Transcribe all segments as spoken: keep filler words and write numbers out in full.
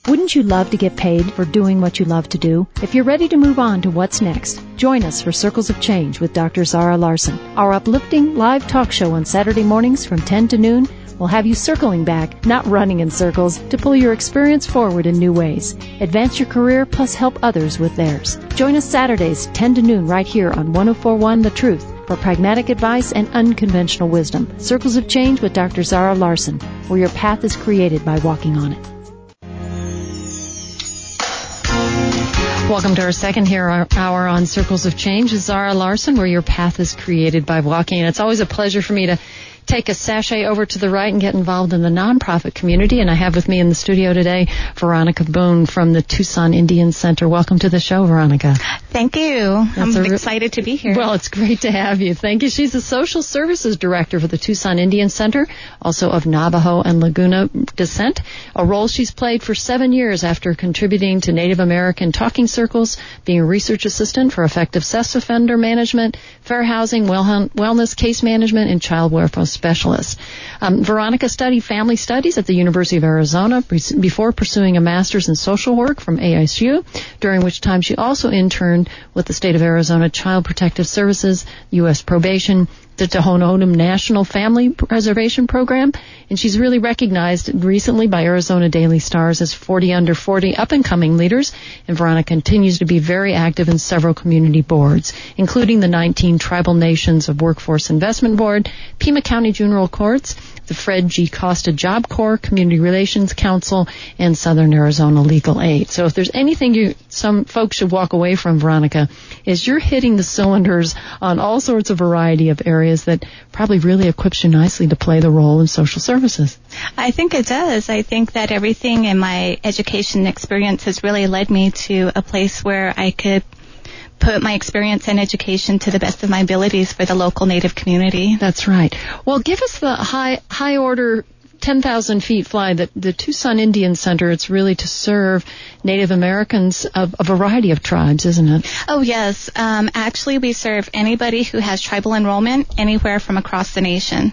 Wouldn't you love to get paid for doing what you love to do? If you're ready to move on to what's next, join us for Circles of Change with Doctor Zara Larson. Our uplifting live talk show on Saturday mornings from ten to noon will have you circling back, not running in circles, to pull your experience forward in new ways. Advance your career plus help others with theirs. Join us Saturdays, ten to noon, right here on one oh four point one The Truth for pragmatic advice and unconventional wisdom. Circles of Change with Doctor Zara Larson, where your path is created by walking on it. Welcome to our second hero hour on Circles of Change. Zara Larson, where your path is created by walking. And it's always a pleasure for me to take a sachet over to the right and get involved in the nonprofit community. And I have with me in the studio today Veronica Boone from the Tucson Indian Center. Welcome to the show, Veronica. Thank you. That's I'm re- excited to be here. Well, it's great to have you. Thank you. She's the Social Services Director for the Tucson Indian Center, also of Navajo and Laguna descent, a role she's played for seven years after contributing to Native American talking circles, being a research assistant for effective sex offender management, fair housing, well- wellness case management, and child welfare specialist. Um, Veronica studied family studies at the University of Arizona before pursuing a master's in social work from A S U, during which time she also interned with the State of Arizona Child Protective Services, U S Probation, the Tohono O'odham National Family Preservation Program, and she's really recognized recently by Arizona Daily Stars as forty under forty up-and-coming leaders, and Veronica continues to be very active in several community boards, including the nineteen Tribal Nations of Workforce Investment Board, Pima County Juvenile Courts, the Fred G. Costa Job Corps, Community Relations Council, and Southern Arizona Legal Aid. So if there's anything you, some folks should walk away from, Veronica, is you're hitting the cylinders on all sorts of variety of areas that probably really equips you nicely to play the role in social services. I think it does. I think that everything in my education experience has really led me to a place where I could put my experience and education to the best of my abilities for the local Native community. That's right. Well, give us the high high order ten thousand feet fly. The, the Tucson Indian Center, it's really to serve Native Americans of a variety of tribes, isn't it? Oh, yes. Um, actually, we serve anybody who has tribal enrollment anywhere from across the nation.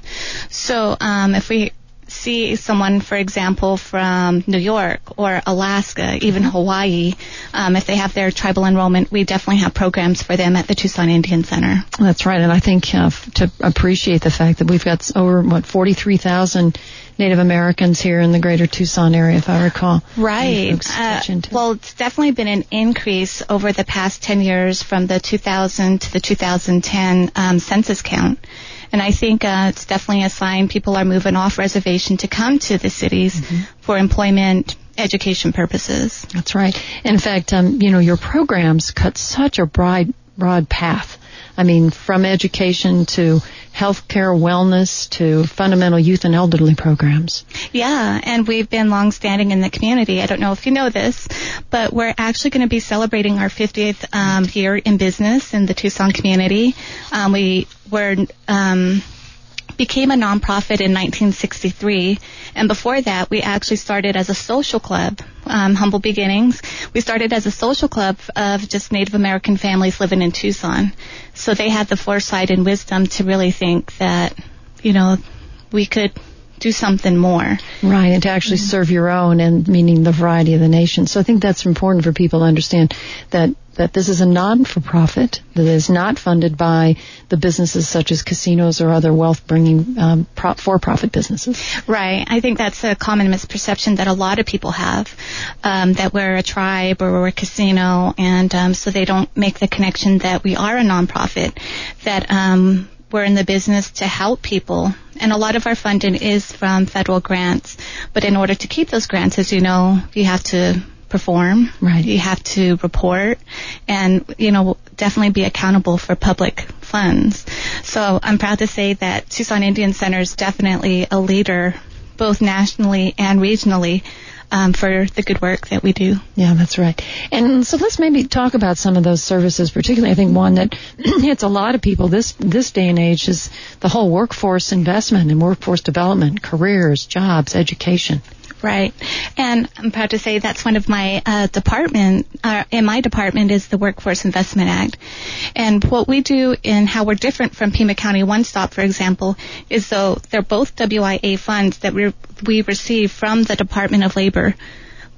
So um, if we see someone, for example, from New York or Alaska, even Hawaii, um, if they have their tribal enrollment, we definitely have programs for them at the Tucson Indian Center. That's right, and I think uh, to appreciate the fact that we've got over, what, forty-three thousand Native Americans here in the greater Tucson area, if I recall. Right. Uh, well, it's definitely been an increase over the past ten years from the two thousand to the two thousand ten um, census count. And I think uh, it's definitely a sign people are moving off reservation to come to the cities mm-hmm. for employment, education purposes. That's right. In fact, um, you know, your programs cut such a broad, broad path. I mean, from education to healthcare, wellness, to fundamental youth and elderly programs. Yeah, and we've been long-standing in the community. I don't know if you know this, but we're actually going to be celebrating our fiftieth um, year in business in the Tucson community. Um, we were... Um, became a nonprofit in nineteen sixty-three, and before that we actually started as a social club, um, humble beginnings. We started as a social club of just Native American families living in Tucson. So they had the foresight and wisdom to really think that, you know, we could do something more. Right, and to actually mm-hmm. serve your own, and meaning the variety of the nation. So I think that's important for people to understand that that this is a non-for-profit, that is not funded by the businesses such as casinos or other wealth-bringing um, pro- for-profit businesses. Right. I think that's a common misperception that a lot of people have, um, that we're a tribe or we're a casino, and um, so they don't make the connection that we are a nonprofit, that um, we're in the business to help people. And a lot of our funding is from federal grants, but in order to keep those grants, as you know, you have to perform, right. You have to report, and, you know, definitely be accountable for public funds. So I'm proud to say that Tucson Indian Center is definitely a leader, both nationally and regionally, um, for the good work that we do. Yeah, that's right. And so let's maybe talk about some of those services, particularly I think one that hits a lot of people this this day and age is the whole workforce investment and workforce development, careers, jobs, education. Right. And I'm proud to say that's one of my uh, department, uh, in my department is the Workforce Investment Act. And what we do and how we're different from Pima County One Stop, for example, is though they're both W I A funds that we we receive from the Department of Labor.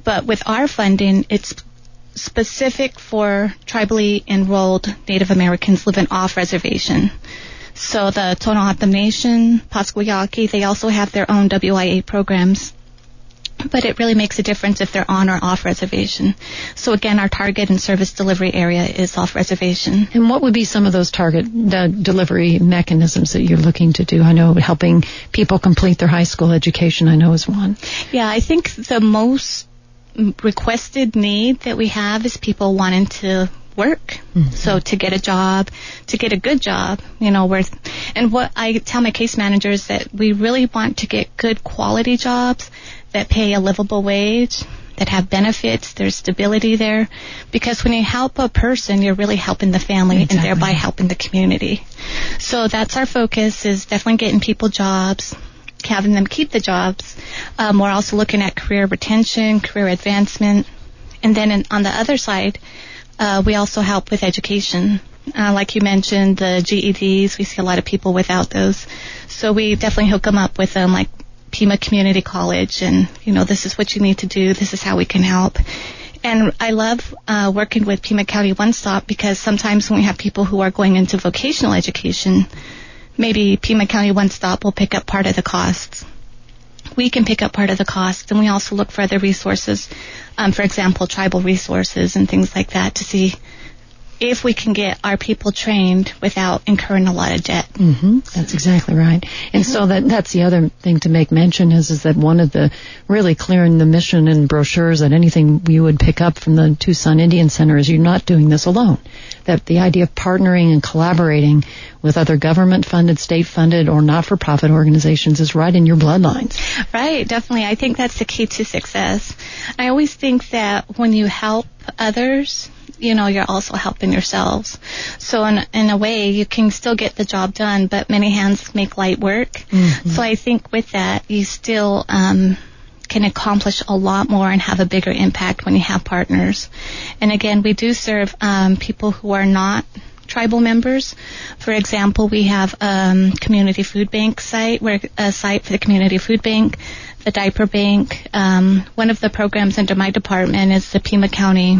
But with our funding, it's specific for tribally enrolled Native Americans living off reservation. So the Tohono O'odham Nation, Pasquayaki, they also have their own W I A programs. But it really makes a difference if they're on or off reservation. So again, our target and service delivery area is off reservation. And what would be some of those target uh, delivery mechanisms that you're looking to do? I know helping people complete their high school education, I know, is one. Yeah, I think the most requested need that we have is people wanting to work. Mm-hmm. So to get a job, to get a good job, you know, where, and what I tell my case managers that we really want to get good quality jobs that pay a livable wage, that have benefits, there's stability there. Because when you help a person, you're really helping the family exactly. and thereby helping the community. So that's our focus, is definitely getting people jobs, having them keep the jobs. Um, we're also looking at career retention, career advancement. And then in, on the other side, uh, we also help with education. Uh, like you mentioned, the G E Ds, we see a lot of people without those. So we definitely hook them up with them, like Pima Community College, and, you know, this is what you need to do, this is how we can help. And I love uh, working with Pima County One Stop, because sometimes when we have people who are going into vocational education, maybe Pima County One Stop will pick up part of the costs. We can pick up part of the costs, and we also look for other resources, um, for example, tribal resources and things like that, to see if we can get our people trained without incurring a lot of debt. Mm-hmm. That's exactly right. And mm-hmm. so that that's the other thing to make mention is, is that one of the really clear in the mission and brochures that anything you would pick up from the Tucson Indian Center is you're not doing this alone. That the idea of partnering and collaborating with other government-funded, state-funded, or not-for-profit organizations is right in your bloodlines. Right, definitely. I think that's the key to success. I always think that when you help others, you know, you're also helping yourselves. So in, in a way, you can still get the job done, but many hands make light work. Mm-hmm. So I think with that, you still um, can accomplish a lot more and have a bigger impact when you have partners. And again, we do serve um, people who are not tribal members. For example, we have a um, community food bank site, where a site for the community food bank, the diaper bank. Um, one of the programs under my department is the Pima County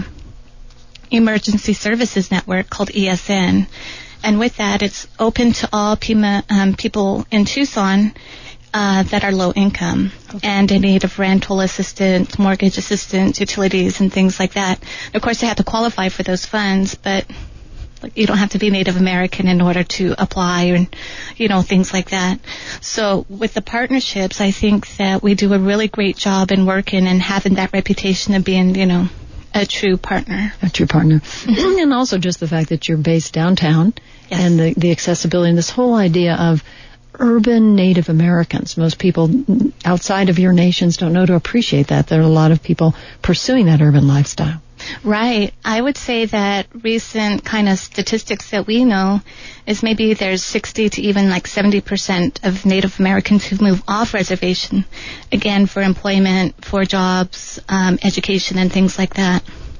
Emergency Services Network, called E S N. And with that, it's open to all Pima um, people in Tucson uh, that are low income, okay. and in need of rental assistance, mortgage assistance, utilities, and things like that. And of course, they have to qualify for those funds, but you don't have to be Native American in order to apply, and, you know, things like that. So with the partnerships, I think that we do a really great job in working and having that reputation of being, you know, a true partner. A true partner. Mm-hmm. And also just the fact that you're based downtown, yes. and the, the accessibility, and this whole idea of urban Native Americans. Most people outside of your nations don't know to appreciate that. There are a lot of people pursuing that urban lifestyle. Right. I would say that recent kind of statistics that we know is maybe there's sixty to even like seventy percent of Native Americans who move off reservation, again, for employment, for jobs, um, education, and things like that.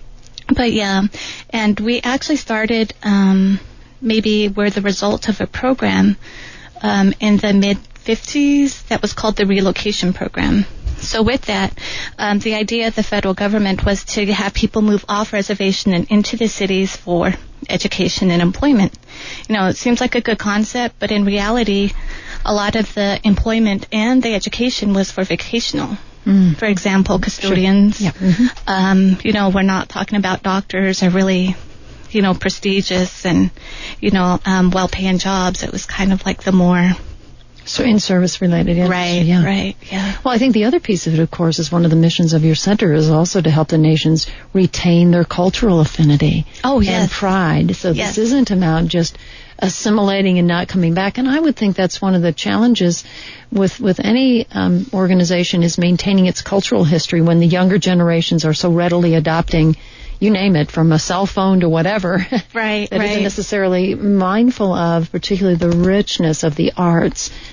But yeah, and we actually started, um, maybe we're the result of a program um, in the mid fifties that was called the Relocation Program. So with that, um, the idea of the federal government was to have people move off reservation and into the cities for education and employment. You know, it seems like a good concept, but in reality, a lot of the employment and the education was for vocational. Mm. For example, custodians. Sure. Yeah. Mm-hmm. Um, you know, we're not talking about doctors or really, you know, prestigious and, you know, um, well-paying jobs. It was kind of like the more... So in-service related, yeah. Right, yeah. right, yeah. Well, I think the other piece of it, of course, is one of the missions of your center is also to help the nations retain their cultural affinity oh, yes. and pride. So yes. this isn't about just assimilating and not coming back. And I would think that's one of the challenges with with any um, organization is maintaining its cultural history when the younger generations are so readily adopting, you name it, from a cell phone to whatever, right, that right. isn't necessarily mindful of particularly the richness of the arts,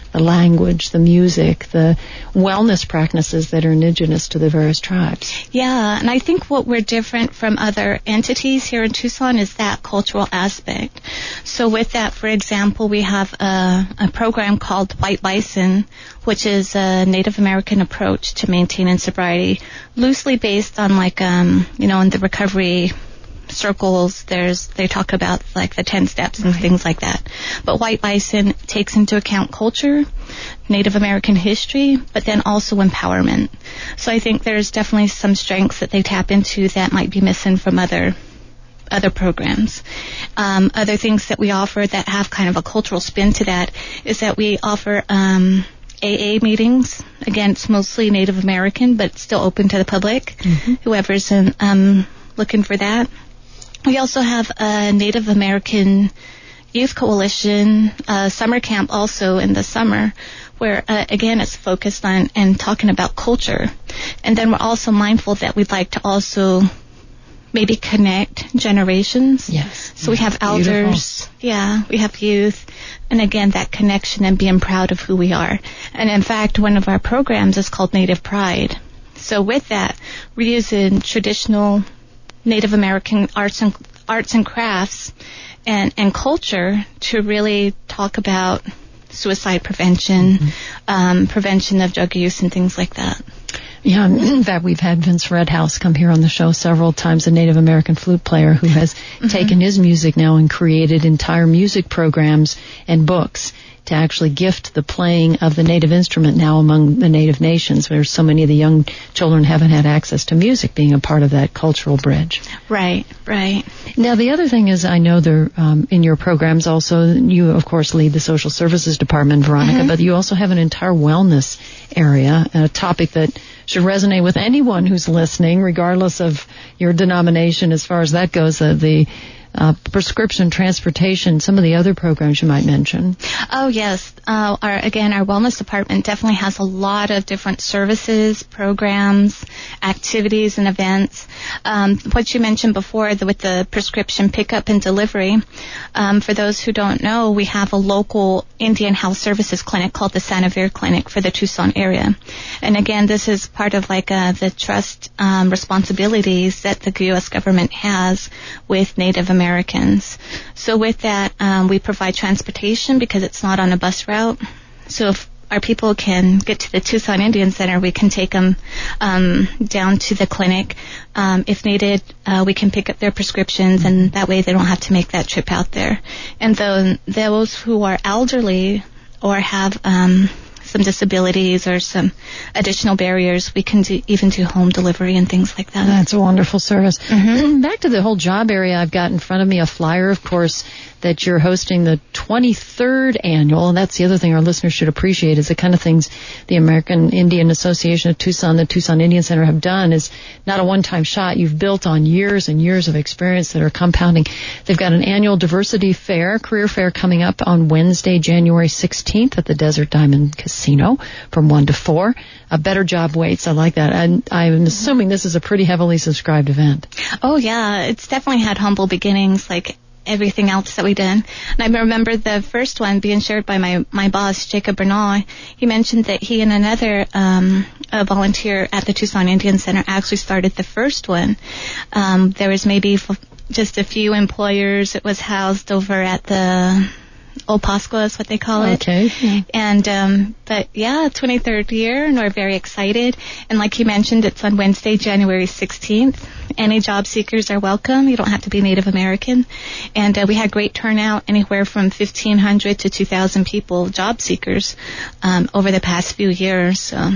the language, the music, the wellness practices that are indigenous to the various tribes. Yeah, and I think what we're different from other entities here in Tucson is that cultural aspect. So with that, for example, we have a, a program called White Bison, which is a Native American approach to maintaining sobriety, loosely based on like, um, you know, in the recovery circles, there's they talk about like the ten steps and right. things like that. But White Bison takes into account culture, Native American history, but then also empowerment. So I think there's definitely some strengths that they tap into that might be missing from other other programs. Um, other things that we offer that have kind of a cultural spin to that is that we offer um, A A meetings. Again, it's mostly Native American, but still open to the public, mm-hmm. whoever's in, um, looking for that. We also have a Native American Youth Coalition uh, summer camp also in the summer where, uh, again, it's focused on and talking about culture. And then we're also mindful that we'd like to also maybe connect generations. Yes. So we have elders. Beautiful. Yeah, we have youth. And again, that connection and being proud of who we are. And in fact, one of our programs is called Native Pride. So with that, we're using traditional Native American arts and arts and crafts and, and culture to really talk about suicide prevention, mm-hmm. um, prevention of drug use and things like that. Yeah, in fact, we've had Vince Redhouse come here on the show several times, a Native American flute player who has mm-hmm. taken his music now and created entire music programs and books to actually gift the playing of the native instrument now among the native nations, where so many of the young children haven't had access to music, being a part of that cultural bridge. Right, right. Now, the other thing is, I know there, um, in your programs also, you, of course, lead the social services department, Veronica, mm-hmm. but you also have an entire wellness area, a topic that should resonate with anyone who's listening, regardless of your denomination as far as that goes, uh, the Uh, prescription transportation, some of the other programs you might mention. Oh, yes. Uh, our, again, our wellness department definitely has a lot of different services, programs, activities, and events. Um, what you mentioned before the, with the prescription pickup and delivery, um, for those who don't know, we have a local Indian Health Services clinic called the Sanavir Clinic for the Tucson area. And again, this is part of like uh, the trust um, responsibilities that the U S government has with Native Americans. Americans. So with that, um, we provide transportation because it's not on a bus route. So if our people can get to the Tucson Indian Center, we can take them um, down to the clinic. Um, if needed, uh, we can pick up their prescriptions, and that way they don't have to make that trip out there. And though those who are elderly or have um, some disabilities or some additional barriers, we can do, even do home delivery and things like that. That's a wonderful service. Mm-hmm. Back to the whole job area, I've got in front of me a flyer, of course, that you're hosting the twenty-third annual, and that's the other thing our listeners should appreciate, is the kind of things the American Indian Association of Tucson, the Tucson Indian Center have done is not a one-time shot. You've built on years and years of experience that are compounding. They've got an annual diversity fair, career fair coming up on Wednesday, January sixteenth at the Desert Diamond Casino from one to four. A better job waits. I like that. And I'm assuming this is a pretty heavily subscribed event. Oh, yeah. It's definitely had humble beginnings, like everything else that we did. And I remember the first one being shared by my, my boss, Jacob Bernal. He mentioned that he and another um, a volunteer at the Tucson Indian Center actually started the first one. Um, there was maybe f- just a few employers. It was housed over at the Old Pascua is what they call it. Okay. Yeah. And, um, but yeah, twenty-third year, and we're very excited. And like you mentioned, it's on Wednesday, January sixteenth. Any job seekers are welcome. You don't have to be Native American. And uh, we had great turnout, anywhere from fifteen hundred to two thousand people, job seekers, um, over the past few years. So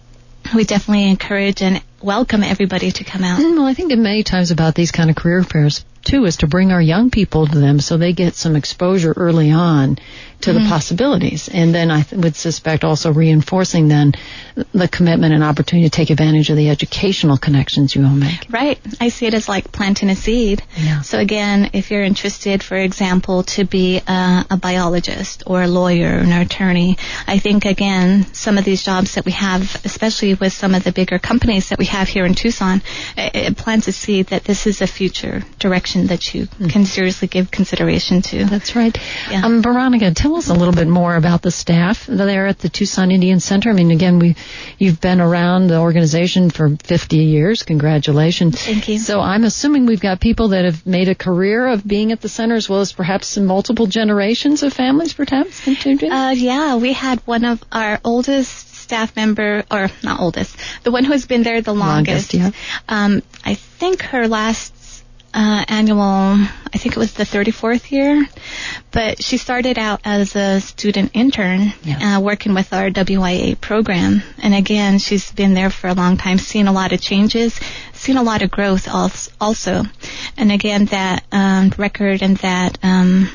we definitely encourage and welcome everybody to come out. Well, I think that many times about these kind of career fairs, too, is to bring our young people to them so they get some exposure early on to mm-hmm. the possibilities. And then I th- would suspect also reinforcing then the commitment and opportunity to take advantage of the educational connections you all make. Right. I see it as like planting a seed. Yeah. So again, if you're interested, for example, to be a, a biologist or a lawyer or an attorney, I think, again, some of these jobs that we have, especially with some of the bigger companies that we have here in Tucson, it, it plants a seed that this is a future direction organization that you mm. can seriously give consideration to. That's right. Yeah. Um, Veronica, tell us a little bit more about the staff there at the Tucson Indian Center. I mean, again, we you've been around the organization for fifty years. Congratulations. Thank you. So I'm assuming we've got people that have made a career of being at the center, as well as perhaps some multiple generations of families, perhaps? Uh, yeah, we had one of our oldest staff member, or not oldest, the one who's been there the longest. longest yeah. Um, I think her last uh, annual, I think it was the thirty-fourth year, but she started out as a student intern yeah. uh, working with our W I A program. And again, she's been there for a long time, seen a lot of changes, seen a lot of growth also. And again, that um, record and that um,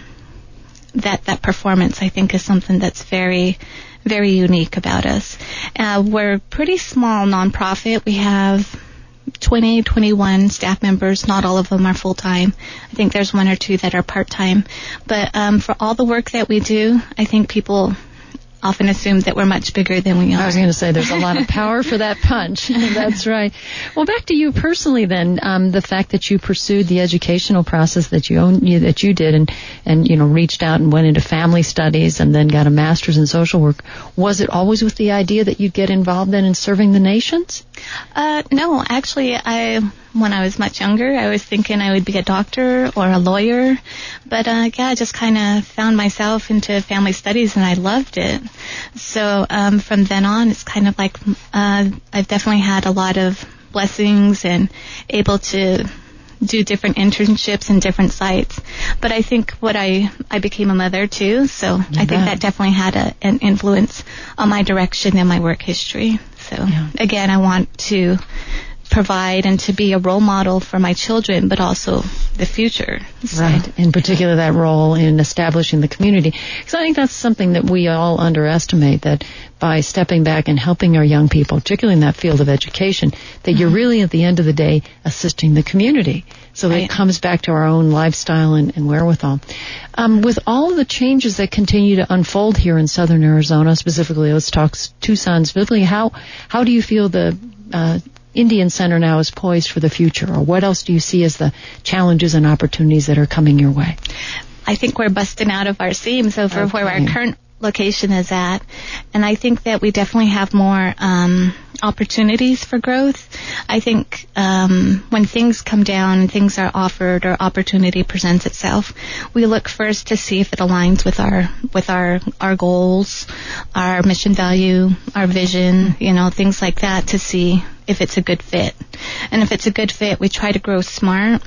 that that performance, I think, is something that's very very unique about us. Uh, we're a pretty small nonprofit. We have twenty, twenty-one staff members. Not all of them are full-time. I think there's one or two that are part-time. But um, for all the work that we do, I think people often assume that we're much bigger than we are. I was going to say there's a lot of power for that punch. That's right. Well, back to you personally then, um, the fact that you pursued the educational process that you own, you, that you did and, and, you know, reached out and went into family studies and then got a master's in social work. Was it always with the idea that you'd get involved then in serving the nations? Uh, no, actually, I, when I was much younger, I was thinking I would be a doctor or a lawyer. But, uh, yeah, I just kind of found myself into family studies and I loved it. So, um, from then on, it's kind of like, uh, I've definitely had a lot of blessings and able to do different internships in different sites. But I think what I, I became a mother too, so you I bet. think that definitely had a, an influence on my direction and my work history. So yeah. Again, I want to provide and to be a role model for my children, but also the future. So. Right. In particular, that role in establishing the community. Because I think that's something that we all underestimate, that by stepping back and helping our young people, particularly in that field of education, that mm-hmm. you're really, at the end of the day, assisting the community. So right. It comes back to our own lifestyle and, and wherewithal. Um, with all of the changes that continue to unfold here in southern Arizona, specifically, let's talk Tucson specifically, how, how do you feel the uh, Indian Center now is poised for the future, or what else do you see as the challenges and opportunities that are coming your way? I think we're busting out of our seams over okay. where our current location is at, and I think that we definitely have more um, opportunities for growth. I think um, when things come down and things are offered or opportunity presents itself, we look first to see if it aligns with our with our our goals, our mission value, our vision, you know, things like that, to see if it's a good fit. And if it's a good fit, we try to grow smart.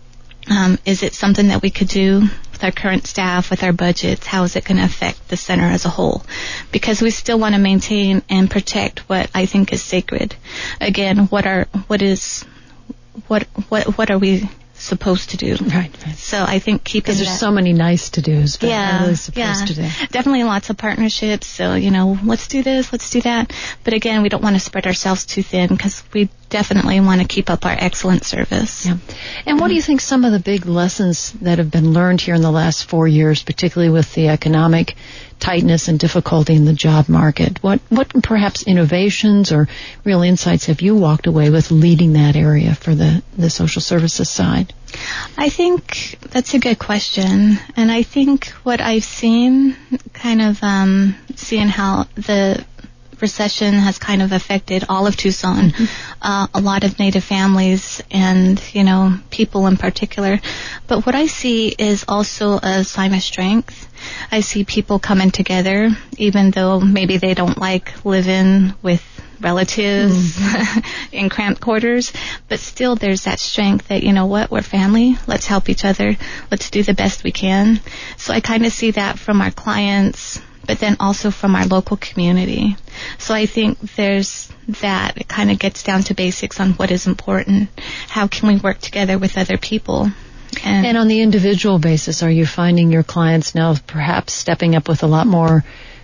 Um, is it something that we could do with our current staff, with our budgets? How is it going to affect the center as a whole? Because we still want to maintain and protect what I think is sacred. Again, what are what is what what what are we supposed to do? Right. right. So I think keeping because there's that, so many nice to dos. But yeah, what are they supposed yeah, to do? Definitely lots of partnerships. So you know, let's do this, let's do that. But again, we don't want to spread ourselves too thin because we definitely want to keep up our excellent service. Yeah. And what do you think some of the big lessons that have been learned here in the last four years, particularly with the economic tightness and difficulty in the job market? What what perhaps innovations or real insights have you walked away with leading that area for the, the social services side? I think that's a good question. And I think what I've seen, kind of um, seeing how the recession has kind of affected all of Tucson, mm-hmm. uh, a lot of Native families and, you know, people in particular. But what I see is also a sign of strength. I see people coming together, even though maybe they don't like living with relatives mm-hmm. in cramped quarters, but still there's that strength that, you know what, we're family, let's help each other, let's do the best we can. So I kind of see that from our clients, but then also from our local community. So I think there's that. It kind of gets down to basics on what is important. How can we work together with other people? And, and on the individual basis, are you finding your clients now perhaps stepping up with a lot more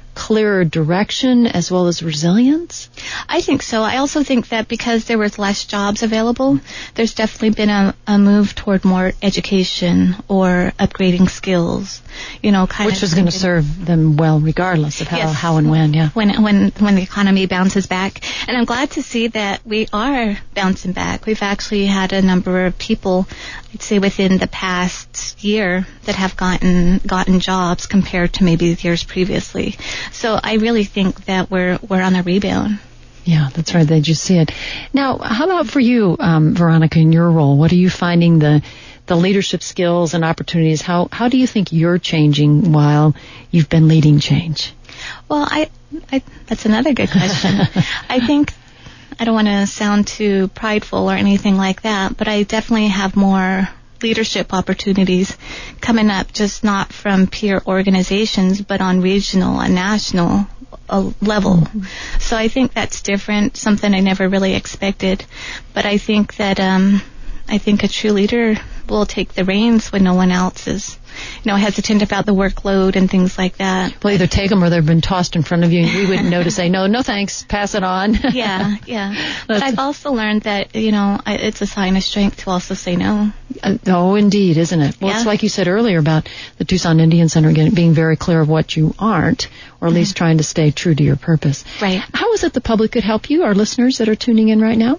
clearer direction as well as resilience? I think so. I also think that because there was less jobs available, there's definitely been a, a move toward more education or upgrading skills, you know, kind Which of. is going to serve them well regardless of how, yes. how and when, yeah. When, when, when the economy bounces back. And I'm glad to see that we are bouncing back. We've actually had a number of people, I'd say within the past year, that have gotten, gotten jobs compared to maybe the years previously. So I really think that we're we're on a rebound. Yeah, that's right. They just see it. Now, how about for you, um, Veronica, in your role? What are you finding the the leadership skills and opportunities? How how do you think you're changing while you've been leading change? Well, I, I that's another good question. I think I don't want to sound too prideful or anything like that, but I definitely have more leadership opportunities coming up, just not from peer organizations, but on regional and national uh, level. Mm-hmm. So I think that's different, something I never really expected. But I think that um, I think a true leader will take the reins when no one else is, you know, hesitant about the workload and things like that. Well, either take them or they've been tossed in front of you and we wouldn't know to say, no, no thanks, pass it on. yeah, yeah. But I've also learned that, you know, it's a sign of strength to also say no. Uh, oh, indeed, isn't it? Well, yeah. It's like you said earlier about the Tucson Indian Center again, being very clear of what you aren't, or at mm-hmm. least trying to stay true to your purpose. Right. How is it the public could help you, our listeners that are tuning in right now?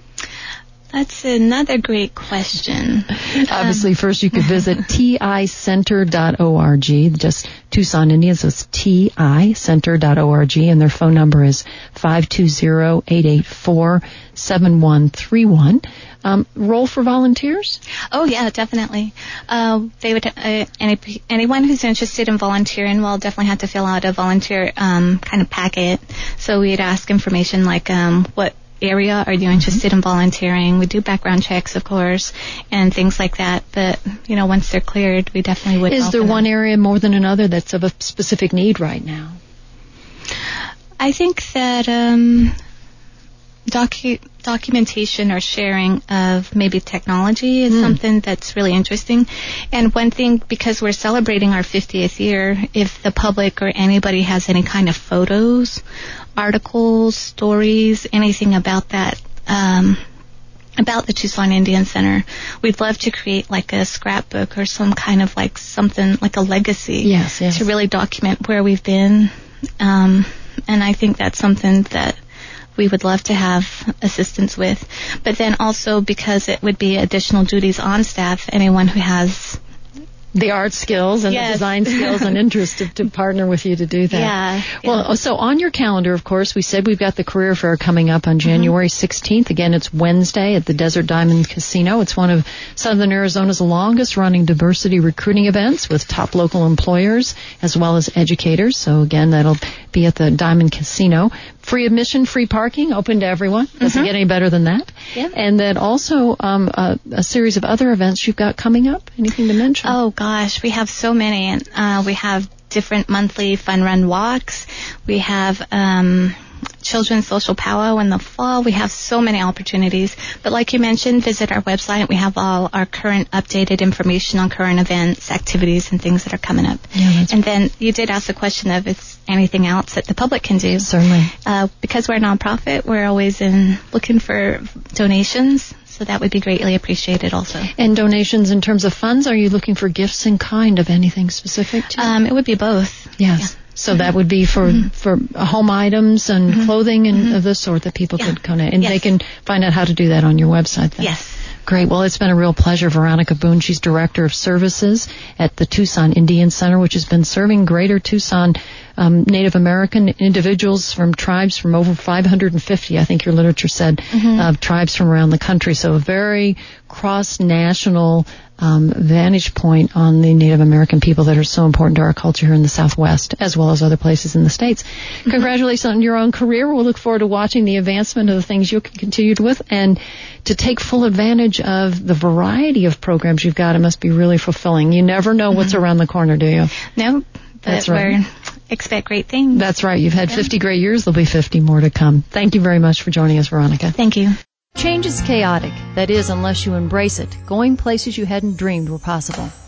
That's another great question. Obviously, um, first you could visit T I center dot org, just Tucson Indians, so it's T I center dot org, and their phone number is five two zero, eight eight four, seven one three one. Um, role for volunteers? Oh, yeah, definitely. Uh, they would, uh, any, anyone who's interested in volunteering will definitely have to fill out a volunteer um, kind of packet. So we'd ask information like um, what area are you interested mm-hmm. in volunteering? We do background checks, of course, and things like that. But, you know, once they're cleared, we definitely would. Is there one them. area more than another that's of a specific need right now? I think that um, docu- documentation or sharing of maybe technology is mm. something that's really interesting. And one thing, because we're celebrating our fiftieth year, if the public or anybody has any kind of photos, articles, stories, anything about that, um, about the Tucson Indian Center, we'd love to create like a scrapbook or some kind of like something like a legacy yes, yes. to really document where we've been. Um, and I think that's something that we would love to have assistance with. But then also because it would be additional duties on staff, anyone who has the art skills and yes. the design skills and interest to, to partner with you to do that. Yeah. Well, yeah. so on your calendar, of course, we said we've got the career fair coming up on January mm-hmm. sixteenth. Again, it's Wednesday at the Desert Diamond Casino. It's one of Southern Arizona's longest running diversity recruiting events with top local employers as well as educators. So again, that'll be at the Diamond Casino. Free admission, free parking, open to everyone. Doesn't mm-hmm. get any better than that. Yeah. And then also um, a, a series of other events you've got coming up. Anything to mention? Oh, gosh, we have so many. And uh, we have different monthly fun run walks. We have um, children's social powwow in the fall. We have so many opportunities. But like you mentioned, visit our website. We have all our current updated information on current events, activities, and things that are coming up. Yeah, that's and then you did ask the question of if anything else that the public can do. Certainly. Uh, because we're a nonprofit, we're always in looking for donations. So that would be greatly appreciated also. And donations in terms of funds, are you looking for gifts in kind of anything specific to? Um, it would be both. Yes. Yeah. So that would be for, mm-hmm. for home items and mm-hmm. clothing and mm-hmm. of this sort that people yeah. could donate. And yes. they can find out how to do that on your website then. Yes. Great. Well, it's been a real pleasure. Veronica Boone, she's Director of Services at the Tucson Indian Center, which has been serving Greater Tucson um, Native American individuals from tribes from over five hundred fifty, I think your literature said, mm-hmm. uh, tribes from around the country. So a very cross-national um, vantage point on the Native American people that are so important to our culture here in the Southwest, as well as other places in the States. Mm-hmm. Congratulations on your own career. We'll look forward to watching the advancement of the things you can continue with and to take full advantage of the variety of programs you've got. It must be really fulfilling. You never know mm-hmm. what's around the corner, do you? No, but That's right. we're expect great things. That's right. You've had yeah. fifty great years. There'll be fifty more to come. Thank you very much for joining us, Veronica. Thank you. Change is chaotic. That is, unless you embrace it. Going places you hadn't dreamed were possible.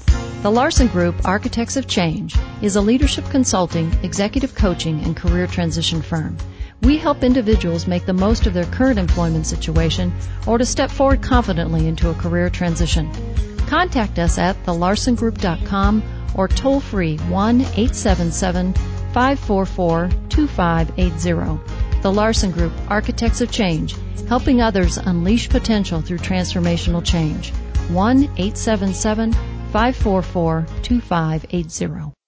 The Larson Group, Architects of Change, is a leadership consulting, executive coaching, and career transition firm. We help individuals make the most of their current employment situation or to step forward confidently into a career transition. Contact us at the larson group dot com or toll free one eight seven seven, five four four, two five eight zero. The Larson Group, Architects of Change, helping others unleash potential through transformational change. one eight seven seven, five four four, two five eight zero.